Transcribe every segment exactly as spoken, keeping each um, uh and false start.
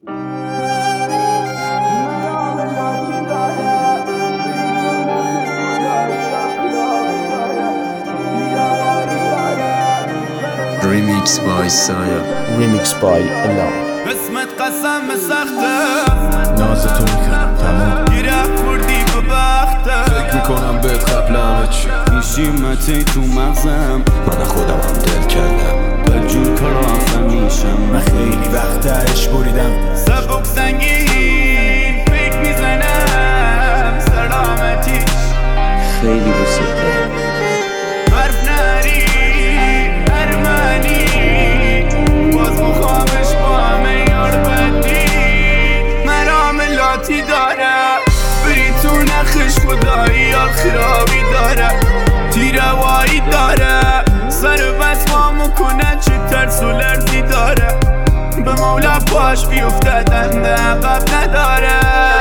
Remix by Saya. Remix by Alone. اسمت قسم سخته نازتو میکنم تمام گیره خوردی به بخته فکر میکنم بهت قبل همه چی نیشیمتی تو مغزم من خودم هم دل کردم بجور کار میشم من خیلی وقت عشق بریدم سبک سنگین فکر میزنم سلامتیش خیلی دوست دارم حرف نری ارمنی باز مخوامش با همه یار بدی مرام لاتی داره بری تو نخش خدایی یار خرابی داره تیروایی داره سر بس ما مکنه چه ترس و لرزی داره به مولا باش بیفتدن عقب نداره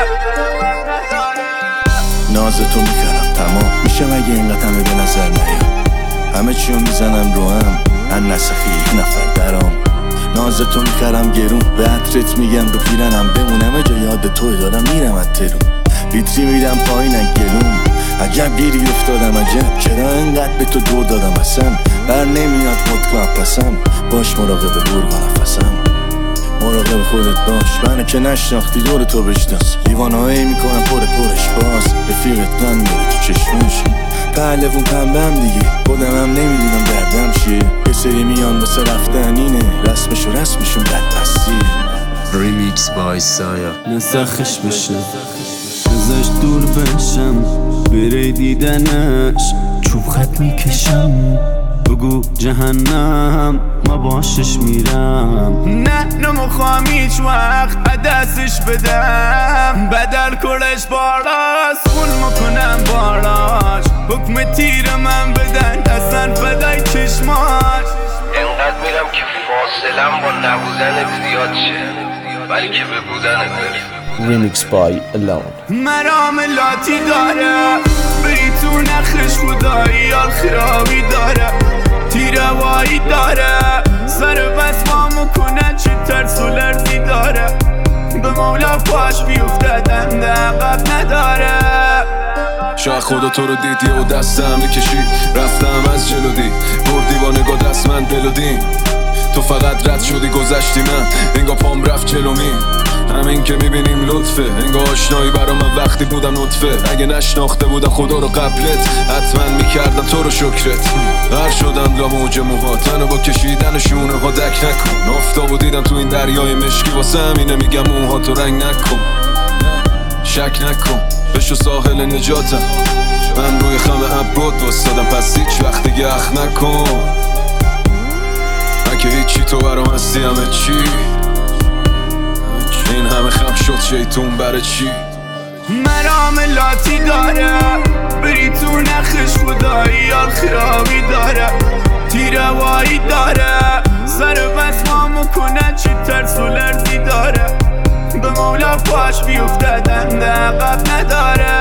نازتو میکنم تمام میشه مگه اینقدر همه به نظر نیام همه چیو میزنم رو هم من نسخی یک نفر درام نازتو میخرم گرون به عطرت میگم رو پیرنم بمونم جا یاد توی دارم میرم از ترون بیتری میدم پایین گلوم عجب گیری افتادم عجب چرا انقدر به تو دور دادم اصلا بر نمیاد خودکو پسم باش مراقب برگا نفسم مراقب خودت باش منو که نشناختی دور تو بشناس لیوانهایی میکنم پر پرش باز رفیقت من داره تو چشموش پهلوون پنبم دیگه خودم هم نمیدونم دردم چیه یه سری میان واسه رفتن اینه رسمش و رسمشون بدبستی Remix by Saya. نسخش بشم ازش دور بشم بری دیدنش چوب خط میکشم بگو جهنم ما باشش میرم نه نمخوام هیچ وقت دستش بدم بدل کلش باراست خون مکنم باراش حکم تیر من بدن اصلا فدای چشماش انقدر میرم که فاصلم با نبودن زیاد شه ولی که به بودن برسه Remix by Alone. مرام لاتی داره بری تو نخش خدایی یار خرابی داره تیروایی داره سر بس ما مکنه چه ترس و لرزی داره به مولا پاش بیفتدن عقب نداره شاید خدا تو رو دیدی و دستم میکشید رفتم از جلو دی بردی با نگاه دست من دلو دی تو فقط رد شدی گذشتی من انگاه پام رفت جلومی همین که میبینیم لطفه انگاه آشنایی برا من وقتی بودم نطفه اگه نشناخته بودم خدا رو قبلت حتما میکردم تو رو شکرت هر شدم لا موج موها تنو با کشیدن شونه ها دک نکن نفتا و دیدم تو این دریای مشکی واسه همینه میگم موها تو رنگ نکن شک نکن بشو ساحل نجاتم من روی خم عباد وستادم پس هیچ وقت دیگه اخ نکن من که هیچی تو برام هستی همه چی این همه خم شد شیطون برای چی مرام لاتی داره بری تو نخش خدایی یار خرابی داره تیروایی داره سر بس ما مکنه چه ترس و لرزی داره به مولا پاش بیفتدن عقب نداره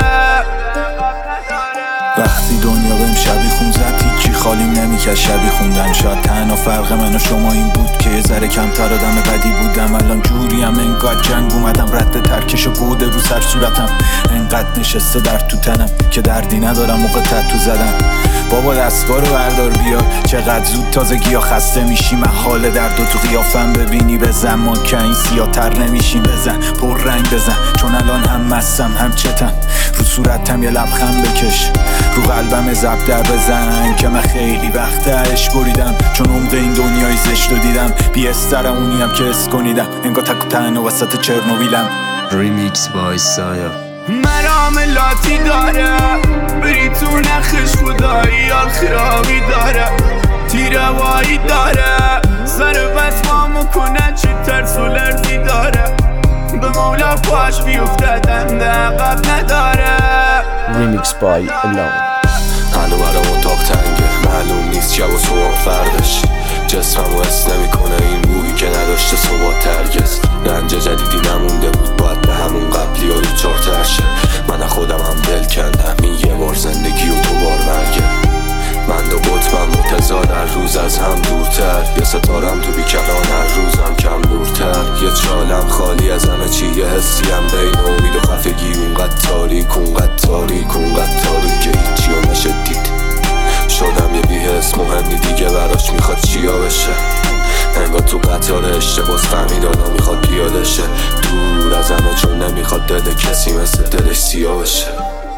وقتی دنیا بهم شبی خون زد هیچی خالیم نمیکرد شبی خوندن شاید تنها فرق من و شما این بود که یه ذره کمتر آدم بدی بودم الان جوریم انقدر جنگ اومدم رد ترکش و بوده رو سر صورتم انقدر نشسته در تو تنم که دردی ندارم موقع تتو زدن بابا دستگاه رو بردار بیار چقدر زود تازگی ها خسته میشی من حال درد و تو قیافم ببینی بزن ما که این سیاتر نمیشیم بزن پر رنگ بزن چون الان هم مستم هم چتم رو صورتم یه لبخند بکش رو قلبم زب در بزن که من خیلی وقت عشق بریدم چون عمق این دنیای زشت رو دیدم بی استرم اونیم که اسکنیدم انگاه تک و تنها وسط چرنوبیلم Remix by Saya. مرام لاتی داره بری تو نخش خدایی یار خرابی داره تیروایی داره سر بس ما مکنه چه ترس و لرزی داره به مولا پاش بیفتدن عقب نداره Remix by Alone. هنو برام اتاق تنگه معلوم نیست شب و صبح فردش جسمم و حس نمیکنه این روحی که نداشته ثبات ترگز رنج جدیدی نمونده بود باید به همون قبلی ها ریچار ترشه من خودم هم دل کندم این یه بار زندگی و دو بار مرگه من دو قطبم متضاد هر روز از هم دورتر یه ستارم تو بیکران هر روزم کم دورتر یه توی چالم خالی از همه چی یه حسیم بین امید و خفگی اونقدر تاریک اونقدر تاریک اونقدر تاریک که هیچی رو نشه دید. شدم یه بی‌حس مهمی دیگه براش میخواد چیا بشه. انگار تو قطار اشتباس فهمید آدم میخواد پیاده شه دور از همه چون نمیخواد دل کسی مثل دلش سیاه بشه.